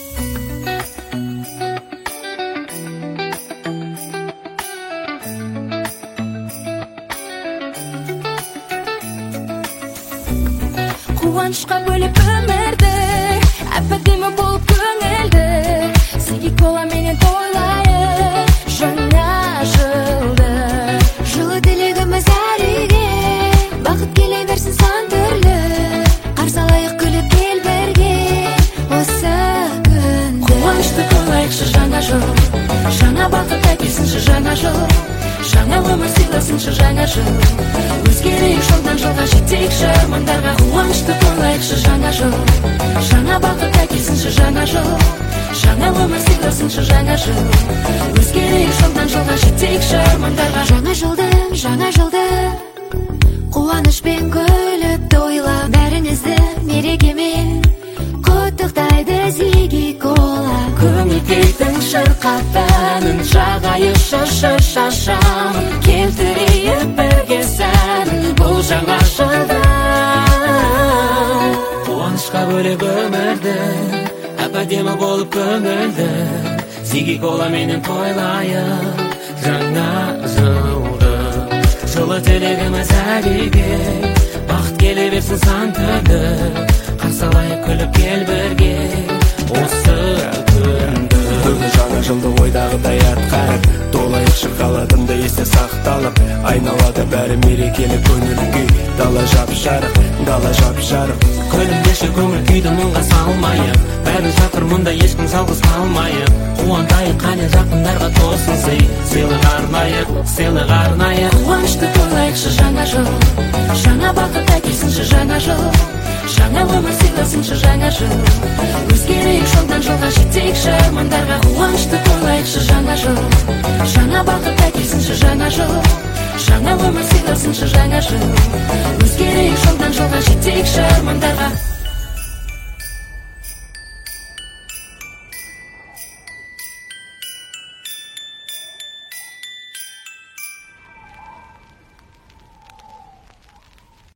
Қуанышқа бөлеп өмірді, әп-әдемі болып көңілді, сенге кола менен тойлайық жаңа жылды. Жылы тілегіміз әриге, бақыт келе берсін сан түрлі, қарсы алайық күліп кел бірге осы күнді. Қуанышты тойлайықшы жаңа жыл, жаңа бақыт әкелсінші жаңа жыл, жаңа өмір сыйласыншы жаңа жыл. Өзгерейік жылдан жылға жетейікші армандарға. Қуанышты тойлайықшы жаңа жыл, жаңа бақыт әкелсінші жаңа жыл, жаңа өмір сыйласыншы жаңа жыл. Өзгерейік жылдан жылға жетейікші армандарға. Жаңа жылды қуанышпен күліп тойла, бәріңізді мерекемен құттықтайды Зиги Кола. Көңіл-күйдің шырқап әнін жағайықшы шашам, келтірейік бірге сәнін бұл жаңа жылда. Қуанышқа бөлеп өмірді, әп-әдемі болып көңілді, Зиги Кола менен тойлайық жаңа жылды. Жылы тілегіміз әліге, бақыт келе берсін сан түрлі, қарсы алайық күліп кел бірге осы күнді. Бүгін жаңа жылды ойдағыдай атқарып, толайықшы қаладымды есте сақталып, айналада бәрі мерекелі көңіл күй, дала жап-жарық. Күлімдеші көңіл күйді мұңға салмайық, бәрі жатыр мұнда ешкім жалғыз қалмайық. Қуантайық қане жақындарға тосын сыйлық арнайық. Қуанышты тойлайықшы жаңа жыл, жаңа бақыт әкелсінші жаңа жыл, жаңа өмір сыйласыншы жаңа жыл. Өзгерейік жылдан жылға жетейікші армандарға. Қуанышты тойлайықшы жаңа жыл, жаңа бақыт әкелсінші жаңа жыл, жаңа өмір сыйласыншы жаңа жыл. Өзгерейік жылдан жылға жетейікші армандарға.